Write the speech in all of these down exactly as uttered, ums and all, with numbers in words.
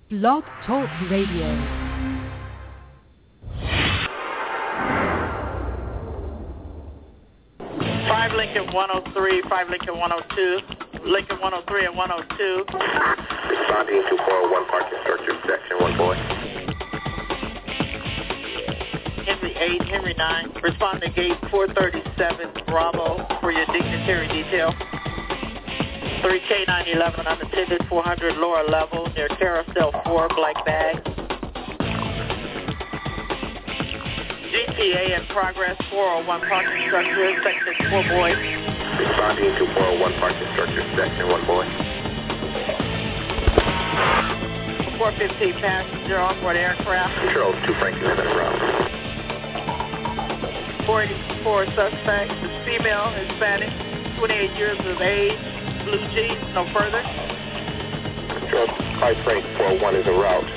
Blog Talk Radio. five Lincoln one oh three, five Lincoln one oh two, Lincoln one oh three and one oh two. Responding to four oh one parking structure, section one boy. Henry eight, Henry nine. Respond to gate four thirty-seven, Bravo, for your dignitary detail. three K nine eleven, unattended, four hundred, lower level, near Carousel four, black bag. G P A in progress, four oh one parking structure, section four boy. Responding to four oh one parking structure, section one boy. four fifteen passenger onboard aircraft. Control two Franklin in a row. four eighty-four suspect, is female, Hispanic, twenty-eight years of age, blue jeans, no further. Control five Frank four oh one is en route.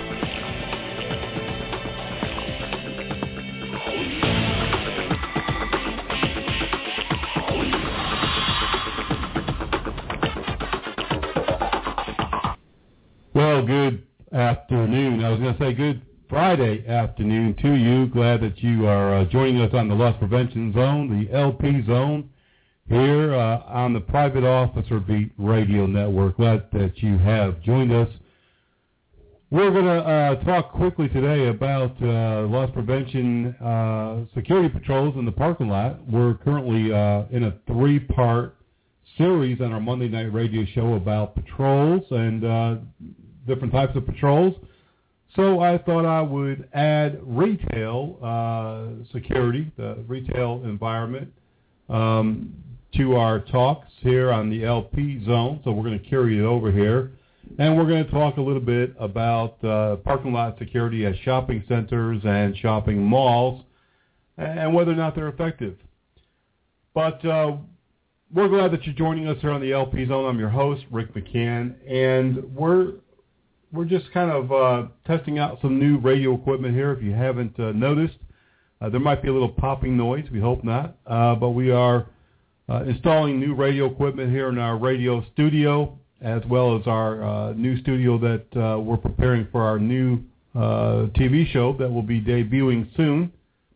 Well, good afternoon. I was going to say good Friday afternoon to you. Glad that you are uh, joining us on the Loss Prevention Zone, the L P Zone, here uh, on the Private Officer Beat Radio Network. Glad that you have joined us. We're going to uh, talk quickly today about uh, loss prevention uh, security patrols in the parking lot. We're currently uh, in a three-part series on our Monday night radio show about patrols and uh, different types of patrols. So I thought I would add retail uh, security, the retail environment, um, to our talks here on the L P Zone. So we're going to carry it over here. And we're going to talk a little bit about uh, parking lot security at shopping centers and shopping malls and whether or not they're effective. But uh, we're glad that you're joining us here on the L P Zone. I'm your host, Rick McCann, and we're we're just kind of uh, testing out some new radio equipment here. If you haven't uh, noticed, uh, there might be a little popping noise. We hope not. Uh, but we are uh, installing new radio equipment here in our radio studio, as well as our uh, new studio that uh, we're preparing for our new uh, T V show that will be debuting soon.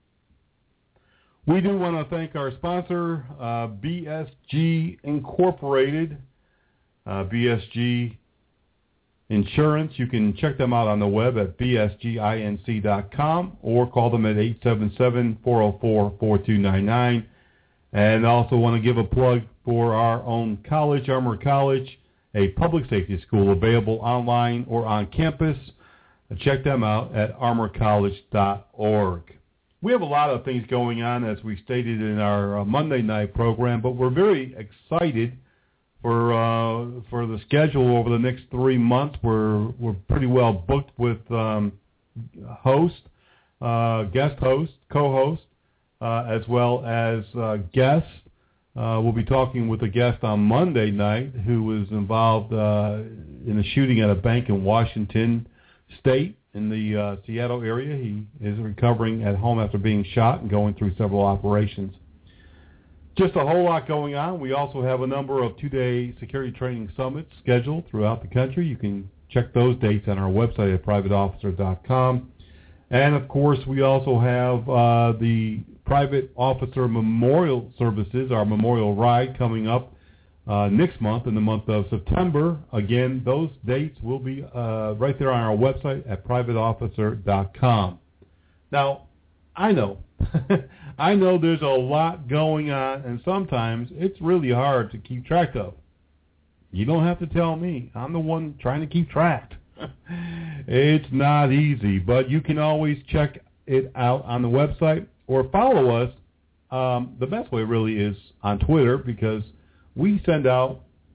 We do want to thank our sponsor, uh, B S G Incorporated, uh, B S G Insurance. You can check them out on the web at b s g inc dot com or call them at eight seven seven, four oh four, four two nine nine. And I also want to give a plug for our own college, Armour College, a public safety school available online or on campus. Check them out at armour college dot org. We have a lot of things going on, as we stated in our uh, Monday night program, but we're very excited for uh, for the schedule over the next three months. We're we're pretty well booked with um, host, uh, guest host, co-host, uh, as well as uh, guests. Uh, we'll be talking with a guest on Monday night who was involved uh, in a shooting at a bank in Washington State in the uh, Seattle area. He is recovering at home after being shot and going through several operations. Just a whole lot going on. We also have a number of two-day security training summits scheduled throughout the country. You can check those dates on our website at private officer dot com. And, of course, we also have uh, the Private Officer Memorial Services, our memorial ride, coming up uh, next month in the month of September. Again, those dates will be uh, right there on our website at private officer dot com. Now, I know, I know there's a lot going on, and sometimes it's really hard to keep track of. You don't have to tell me. I'm the one trying to keep track. It's not easy, but you can always check it out on the website or follow us. Um, the best way really is on Twitter, because we send out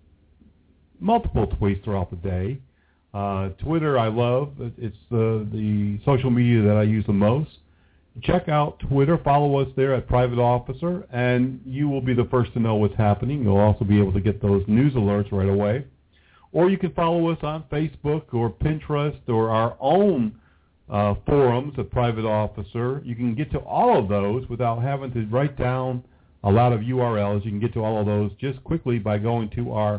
multiple tweets throughout the day. Uh, Twitter I love. It's the, the social media that I use the most. Check out Twitter. Follow us there at Private Officer, and you will be the first to know what's happening. You'll also be able to get those news alerts right away. Or you can follow us on Facebook or Pinterest or our own uh, forums at Private Officer. You can get to all of those without having to write down a lot of U R Ls. You can get to all of those just quickly by going to our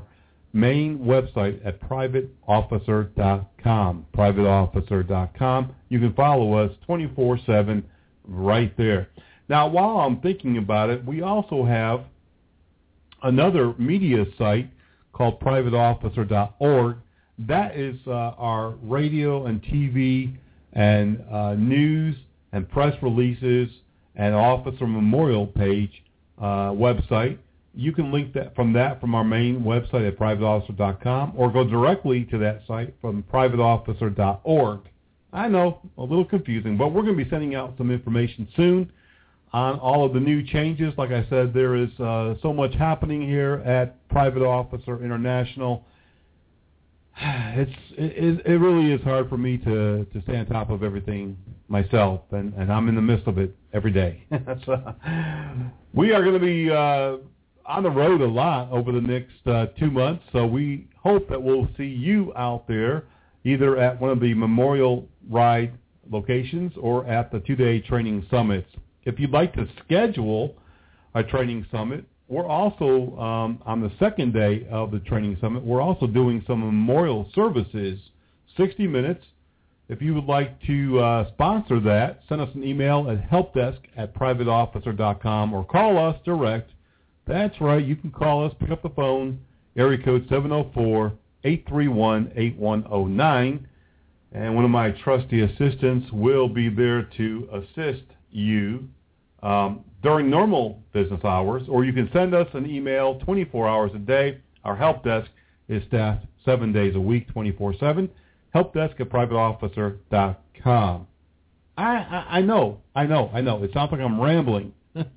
main website at private officer dot com. private officer dot com. You can follow us twenty-four seven right there. Now, while I'm thinking about it, we also have another media site called private officer dot org. That is uh, our radio and T V and uh, news and press releases and officer memorial page uh, website. You can link that from that from our main website at private officer dot com or go directly to that site from private officer dot org. I know, a little confusing, but we're going to be sending out some information soon on all of the new changes. Like I said, there is uh, so much happening here at Private Officer International. It's it, it really is hard for me to, to stay on top of everything myself, and, and I'm in the midst of it every day. so, we are going to be uh, on the road a lot over the next uh, two months, so we hope that we'll see you out there either at one of the Memorial Ride locations or at the two-day training summits. If you'd like to schedule a training summit, we're also, um, on the second day of the training summit, we're also doing some memorial services, sixty minutes. If you would like to uh, sponsor that, send us an email at helpdesk at private officer dot com or call us direct. That's right, you can call us, pick up the phone, area code seven oh four, eight three one, eight one oh nine, and one of my trusty assistants will be there to assist you Um, during normal business hours, or you can send us an email twenty-four hours a day. Our help desk is staffed seven days a week, twenty-four seven. Helpdesk at private officer dot com. I, I, I know, I know, I know. It sounds like I'm rambling.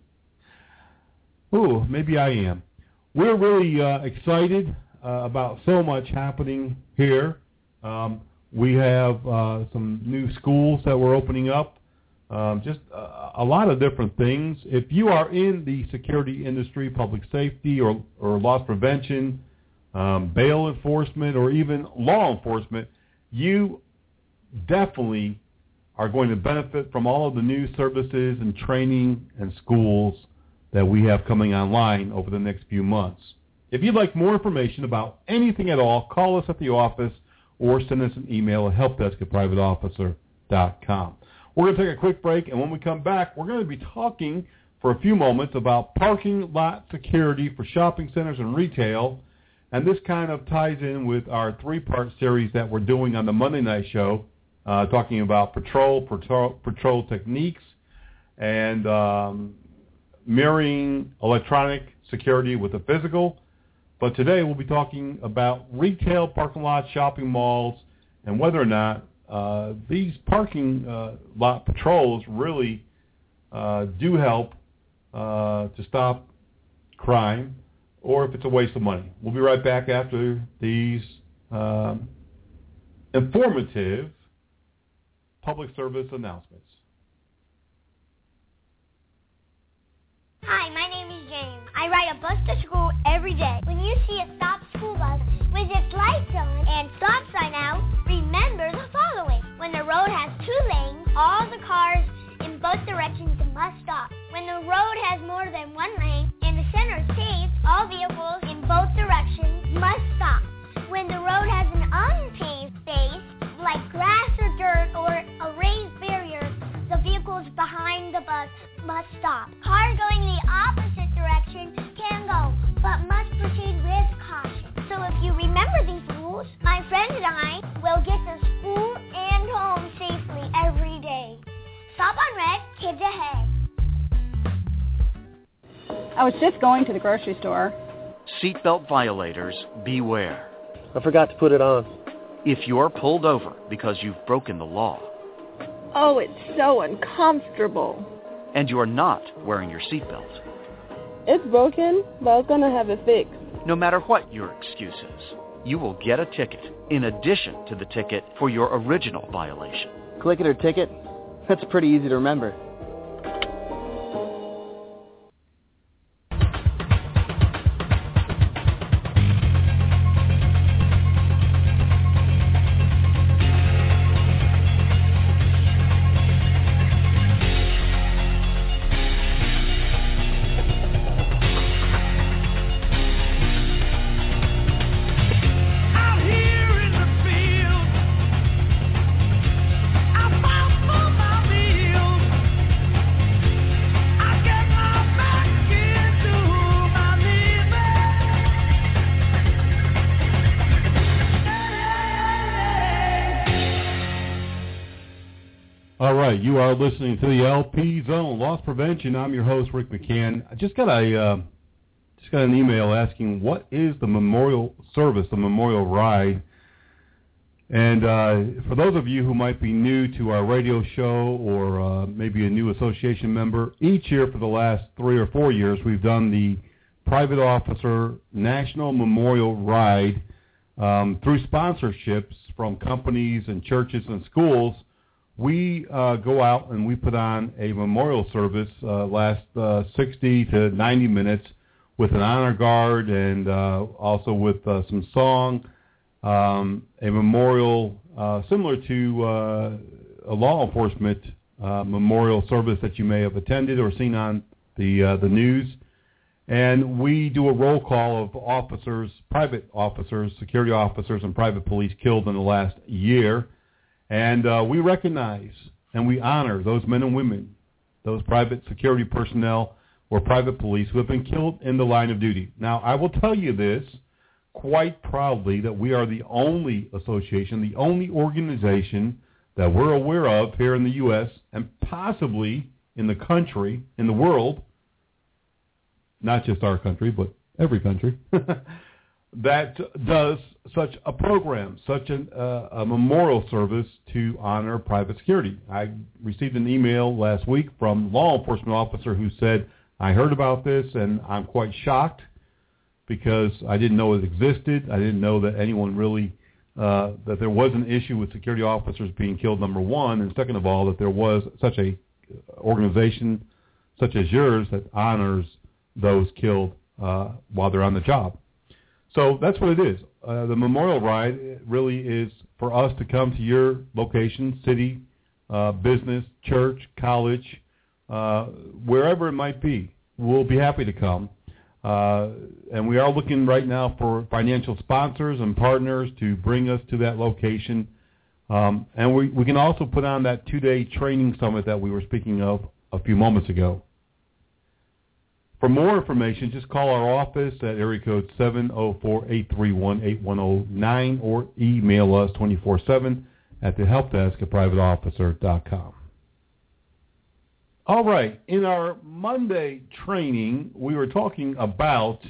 Ooh, maybe I am. We're really uh, excited uh, about so much happening here. Um, we have uh, some new schools that we're opening up. Um, just a, a lot of different things. If you are in the security industry, public safety, or, or loss prevention, um, bail enforcement, or even law enforcement, you definitely are going to benefit from all of the new services and training and schools that we have coming online over the next few months. If you'd like more information about anything at all, call us at the office or send us an email at helpdesk at private officer dot com. We're going to take a quick break, and when we come back, we're going to be talking for a few moments about parking lot security for shopping centers and retail, and this kind of ties in with our three-part series that we're doing on the Monday night show, uh, talking about patrol, patrol, patrol techniques, and um, mirroring electronic security with the physical. But today we'll be talking about retail parking lots, shopping malls, and whether or not Uh, these parking uh, lot patrols really uh, do help uh, to stop crime, or if it's a waste of money. We'll be right back after these um, informative public service announcements. Hi, my name is James. I ride a bus to school every day. When you see a stop school bus with its lights on and stop sign out, remember the following. When the road has two lanes, all the cars in both directions must stop. When the road has more than one lane and the center is paved, all vehicles in both directions must stop. When the road has an unpaved space, like grass or dirt or a raised barrier, the vehicles behind the bus must stop. Cars going the opposite direction can go, but must proceed with caution. So if you remember these rules, my friend and I will get to school and home safely every day. Stop on red, kids ahead. I was just going to the grocery store. Seatbelt violators, beware. I forgot to put it on. If you're pulled over because you've broken the law. Oh, it's so uncomfortable. And you're not wearing your seatbelt. It's broken, but I was going to have it fixed. No matter what your excuse is, you will get a ticket in addition to the ticket for your original violation. Click it or ticket? That's pretty easy to remember. All right, you are listening to the L P Zone, Loss Prevention. I'm your host, Rick McCann. I just got a uh, just got an email asking what is the memorial service, the memorial ride. And uh, for those of you who might be new to our radio show or uh, maybe a new association member, each year for the last three or four years, we've done the Private Officer National Memorial Ride um, through sponsorships from companies and churches and schools. We uh, go out and we put on a memorial service, uh, last uh, sixty to ninety minutes with an honor guard and uh, also with uh, some song, um, a memorial uh, similar to uh, a law enforcement uh, memorial service that you may have attended or seen on the uh, the news. And we do a roll call of officers, private officers, security officers, and private police killed in the last year. And uh, we recognize and we honor those men and women, those private security personnel or private police who have been killed in the line of duty. Now, I will tell you this quite proudly that we are the only association, the only organization that we're aware of here in the U S and possibly in the country, in the world, not just our country, but every country, that does such a program, such an, uh, a memorial service to honor private security. I received an email last week from a law enforcement officer who said, I heard about this and I'm quite shocked because I didn't know it existed. I didn't know that anyone really, uh, that there was an issue with security officers being killed, number one, and second of all, that there was such a organization such as yours that honors those killed uh, while they're on the job. So that's what it is. Uh, the Memorial Ride really is for us to come to your location, city, uh, business, church, college, uh, wherever it might be. We'll be happy to come. Uh, and we are looking right now for financial sponsors and partners to bring us to that location. Um, and we, we can also put on that two-day training summit that we were speaking of a few moments ago. For more information, just call our office at area code seven oh four, eight three one, eight one oh nine or email us twenty-four seven at the help desk at private officer dot com. All right, in our Monday training, we were talking about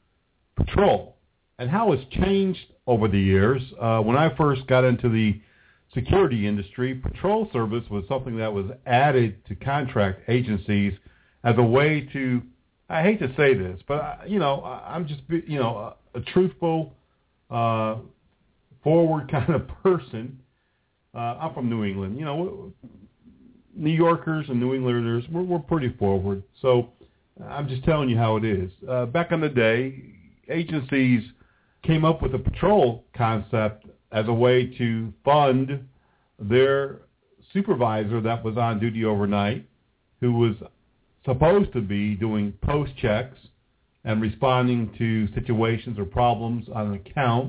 patrol and how it's changed over the years. Uh, when I first got into the security industry, patrol service was something that was added to contract agencies as a way to, I hate to say this, but, you know, I'm just, you know, a, a truthful, uh, forward kind of person. Uh, I'm from New England. You know, New Yorkers and New Englanders, we're, we're pretty forward. So I'm just telling you how it is. Uh, back in the day, agencies came up with a patrol concept as a way to fund their supervisor that was on duty overnight, who was supposed to be doing post checks and responding to situations or problems on an account,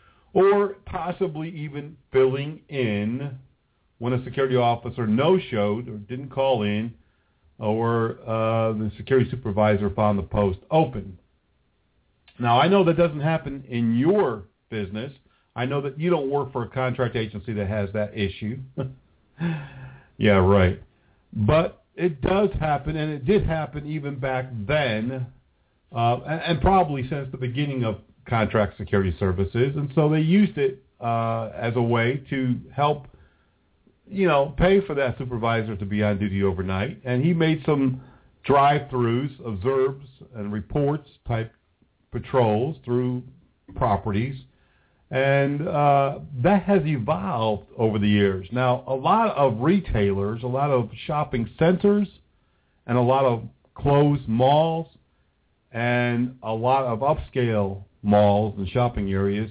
or possibly even filling in when a security officer no-showed or didn't call in, or uh, the security supervisor found the post open. Now, I know that doesn't happen in your business. I know that you don't work for a contract agency that has that issue. Yeah, right. But it does happen, and it did happen even back then, uh, and, and probably since the beginning of contract security services. And so they used it uh, as a way to help, you know, pay for that supervisor to be on duty overnight. And he made some drive-throughs, observes, and reports type patrols through properties. And uh, that has evolved over the years. Now, a lot of retailers, a lot of shopping centers, and a lot of closed malls, and a lot of upscale malls and shopping areas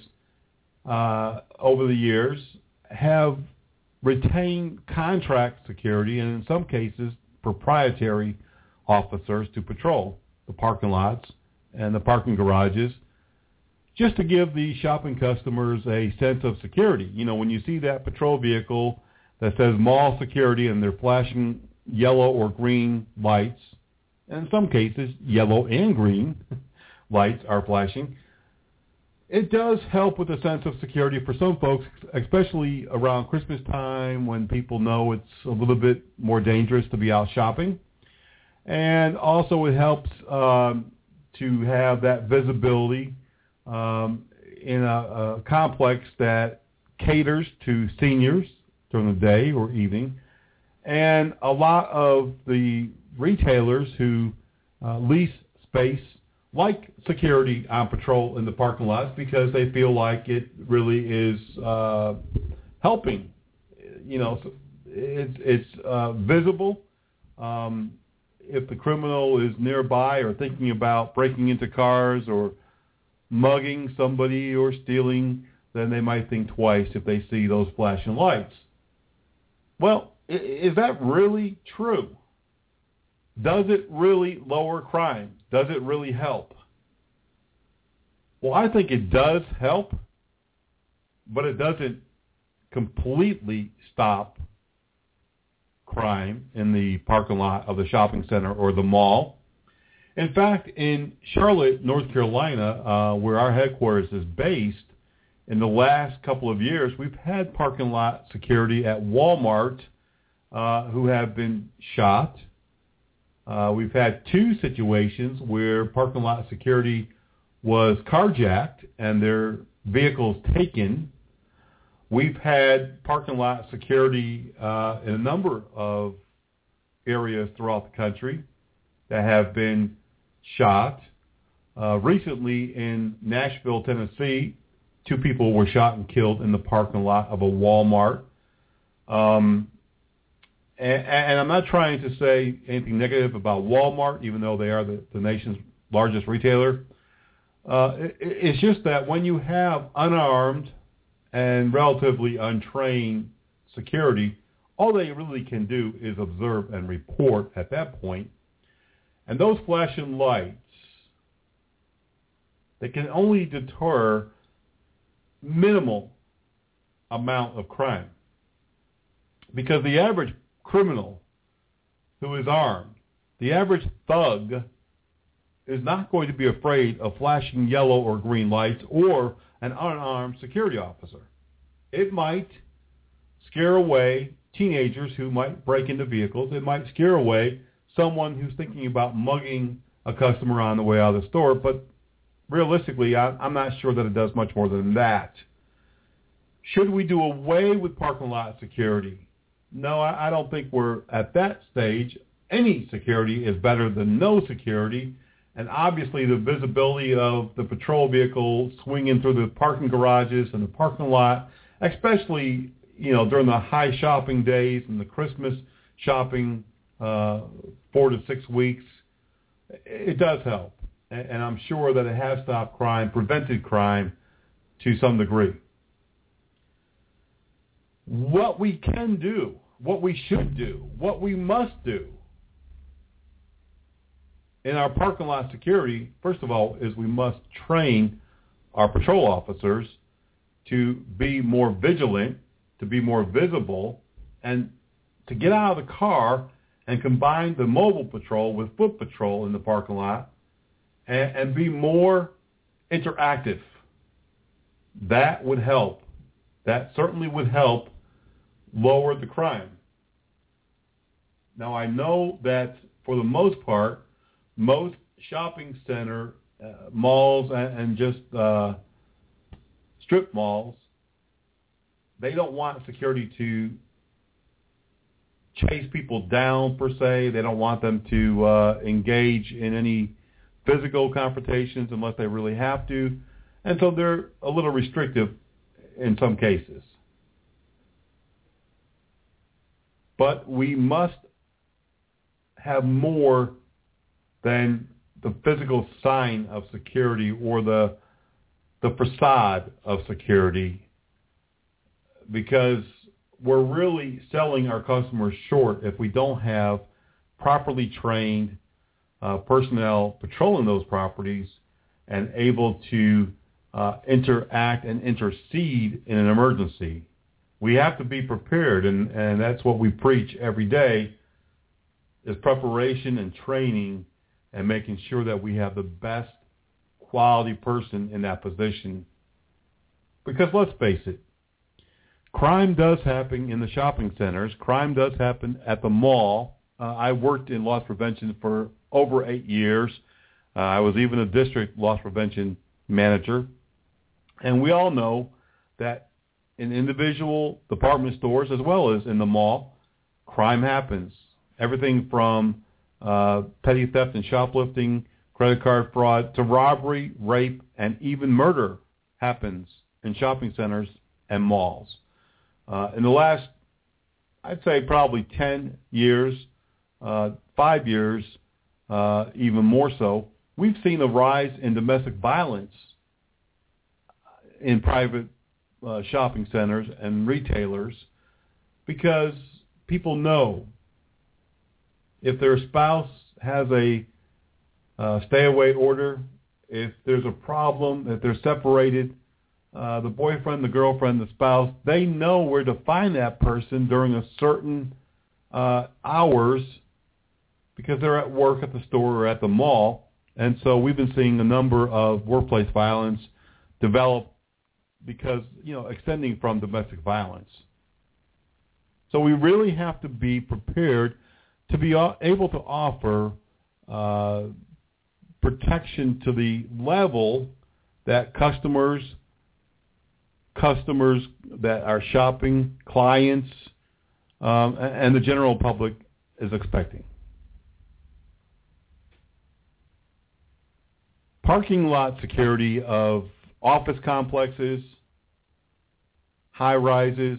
uh, over the years have retained contract security, and in some cases, proprietary officers to patrol the parking lots and the parking garages, just to give the shopping customers a sense of security. You know, when you see that patrol vehicle that says mall security and they're flashing yellow or green lights, and in some cases, yellow and green lights are flashing, it does help with a sense of security for some folks, especially around Christmas time when people know it's a little bit more dangerous to be out shopping. And also it helps um, to have that visibility um, in a, a complex that caters to seniors during the day or evening. And a lot of the retailers who uh, lease space like security on patrol in the parking lots because they feel like it really is uh, helping. You know, it's, it's uh, visible. Um, if the criminal is nearby or thinking about breaking into cars or mugging somebody or stealing, then they might think twice if they see those flashing lights. Well, is that really true? Does it really lower crime? Does it really help? Well, I think it does help, but it doesn't completely stop crime in the parking lot of the shopping center or the mall. In fact, in Charlotte, North Carolina, uh, where our headquarters is based, in the last couple of years, we've had parking lot security at Walmart uh, who have been shot. Uh, we've had two situations where parking lot security was carjacked and their vehicles taken. We've had parking lot security uh, in a number of areas throughout the country that have been shot. Uh, recently in Nashville, Tennessee, two people were shot and killed in the parking lot of a Walmart. Um, and, and I'm not trying to say anything negative about Walmart, even though they are the, the nation's largest retailer. Uh, it, it's just that when you have unarmed and relatively untrained security, all they really can do is observe and report at that point. And those flashing lights, they can only deter minimal amount of crime. Because the average criminal who is armed, the average thug, is not going to be afraid of flashing yellow or green lights or an unarmed security officer. It might scare away teenagers who might break into vehicles. It might scare away someone who's thinking about mugging a customer on the way out of the store, but realistically, I, I'm not sure that it does much more than that. Should we do away with parking lot security? No, I, I don't think we're at that stage. Any security is better than no security, and obviously the visibility of the patrol vehicle swinging through the parking garages and the parking lot, especially, you know, during the high shopping days and the Christmas shopping, uh, four to six weeks, it does help. And I'm sure that it has stopped crime, prevented crime to some degree. What we can do, what we should do, what we must do in our parking lot security, first of all, is we must train our patrol officers to be more vigilant, to be more visible, and to get out of the car and combine the mobile patrol with foot patrol in the parking lot and, and be more interactive. That would help. That certainly would help lower the crime. Now, I know that for the most part, most shopping center uh, malls and, and just uh, strip malls, they don't want security to chase people down per se. They don't want them to uh, engage in any physical confrontations unless they really have to. And so they're a little restrictive in some cases. But we must have more than the physical sign of security or the the facade of security, because we're really selling our customers short if we don't have properly trained uh, personnel patrolling those properties and able to uh, interact and intercede in an emergency. We have to be prepared, and, and that's what we preach every day, is preparation and training and making sure that we have the best quality person in that position Because let's face it, crime does happen in the shopping centers. Crime does happen at the mall. Uh, I worked in loss prevention for over eight years. Uh, I was even a district loss prevention manager. And we all know that in individual department stores as well as in the mall, crime happens. Everything from uh, petty theft and shoplifting, credit card fraud, to robbery, rape, and even murder happens in shopping centers and malls. Uh, in the last, I'd say probably ten years, uh, five years, uh, even more so, we've seen a rise in domestic violence in private uh, shopping centers and retailers because people know if their spouse has a uh, stay-away order, if there's a problem, if they're separated, uh, the boyfriend, the girlfriend, the spouse, they know where to find that person during a certain uh, hours because they're at work at the store or at the mall. And so we've been seeing a number of workplace violence develop because, you know, extending from domestic violence. So we really have to be prepared to be able to offer uh, protection to the level that customers, customers that are shopping, clients, um, and the general public is expecting. Parking lot security of office complexes, high-rises,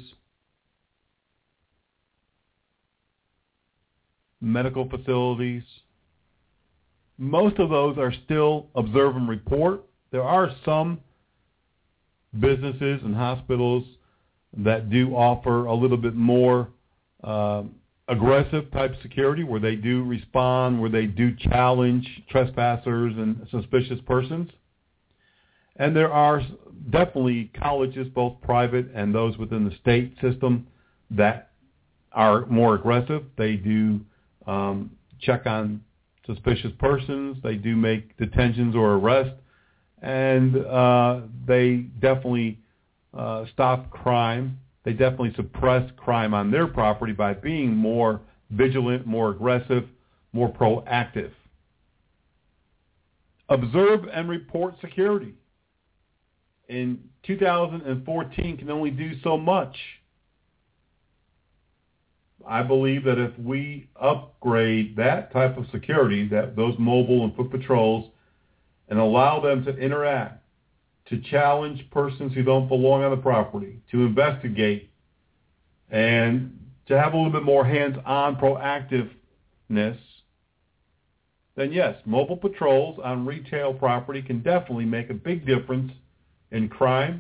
medical facilities, most of those are still observe and report. There are some businesses and hospitals that do offer a little bit more uh, aggressive type security where they do respond, where they do challenge trespassers and suspicious persons. And there are definitely colleges, both private and those within the state system, that are more aggressive. They do um, check on suspicious persons. They do make detentions or arrests. And uh, they definitely uh, stop crime. They definitely suppress crime on their property by being more vigilant, more aggressive, more proactive. Observe and report security. In two thousand fourteen can only do so much. I believe that if we upgrade that type of security, that those mobile and foot patrols, and allow them to interact, to challenge persons who don't belong on the property, to investigate, and to have a little bit more hands-on proactiveness, then yes, mobile patrols on retail property can definitely make a big difference in crime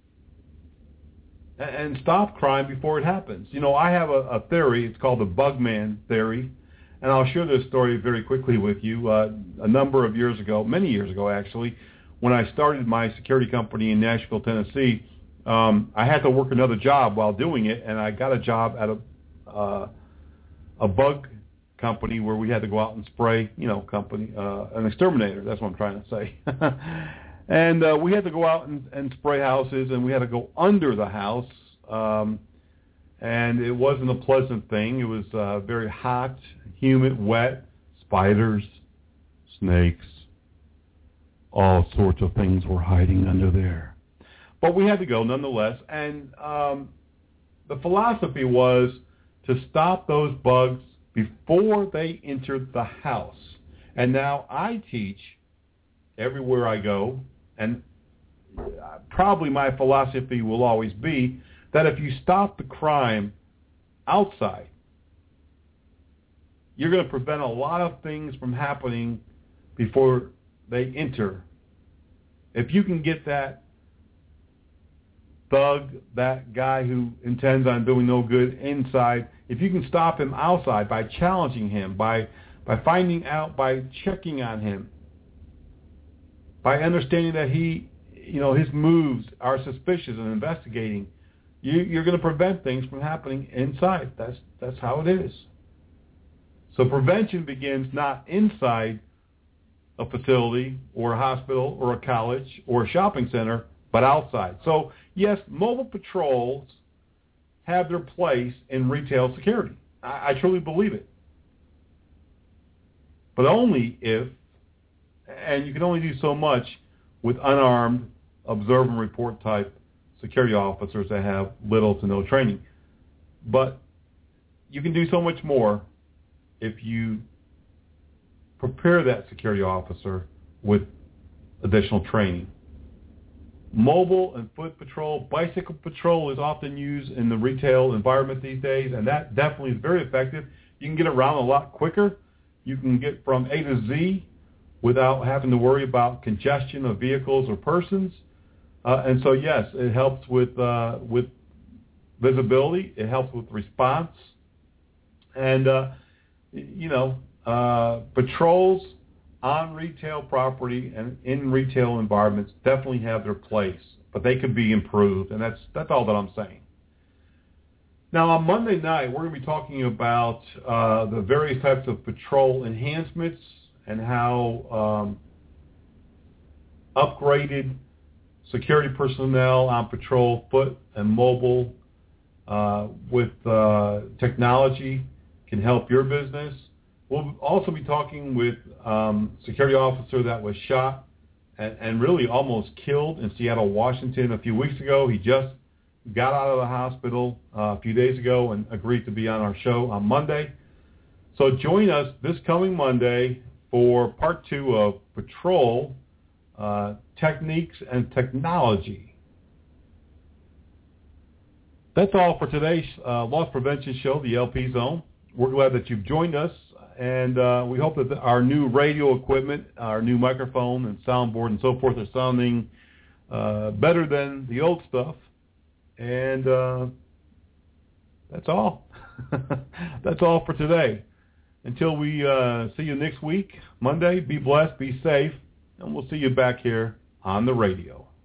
and stop crime before it happens. You know, I have a, a theory. It's called the Bugman theory, and I'll share this story very quickly with you. Uh, a number of years ago, many years ago actually, when I started my security company in Nashville, Tennessee, um, I had to work another job while doing it, and I got a job at a uh, a bug company where we had to go out and spray, you know, company, uh, an exterminator. That's what I'm trying to say. And uh, we had to go out and, and spray houses, and we had to go under the house. Um, and it wasn't a pleasant thing. It was uh, very hot, humid, wet, spiders, snakes, all sorts of things were hiding under there. But we had to go nonetheless. And um, the philosophy was to stop those bugs before they entered the house. And now I teach everywhere I go, and probably my philosophy will always be that if you stop the crime outside, you're going to prevent a lot of things from happening before they enter. If you can get that thug, that guy who intends on doing no good inside, if you can stop him outside by challenging him, by by finding out, by checking on him, by understanding that he, you know, his moves are suspicious and investigating, you, you're going to prevent things from happening inside. That's that's how it is. So prevention begins not inside a facility or a hospital or a college or a shopping center, but outside. So yes, mobile patrols have their place in retail security. I, I truly believe it. But only if, and you can only do so much with unarmed observe and report type security officers that have little to no training. But you can do so much more if you prepare that security officer with additional training. Mobile and foot patrol, bicycle patrol is often used in the retail environment these days, and that definitely is very effective. You can get around a lot quicker. You can get from A to Z without having to worry about congestion of vehicles or persons. Uh, and so, yes, it helps with uh, with visibility. It helps with response. And, uh, you know, uh, patrols on retail property and in retail environments definitely have their place, but they could be improved, and that's that's all that I'm saying. Now, on Monday night, we're going to be talking about uh, the various types of patrol enhancements and how um, upgraded security personnel on patrol, foot and mobile, uh, with uh, technology can help your business. We'll also be talking with um, a security officer that was shot and, and really almost killed in Seattle, Washington a few weeks ago. He just got out of the hospital uh, a few days ago and agreed to be on our show on Monday. So join us this coming Monday for part two of Patrol uh, Techniques and Technology. That's all for today's uh, Loss Prevention Show, the L P Zone. We're glad that you've joined us, and uh, we hope that our new radio equipment, our new microphone and soundboard and so forth are sounding uh, better than the old stuff. And uh, that's all. That's all for today. Until we uh, see you next week, Monday, be blessed, be safe, and we'll see you back here on the radio.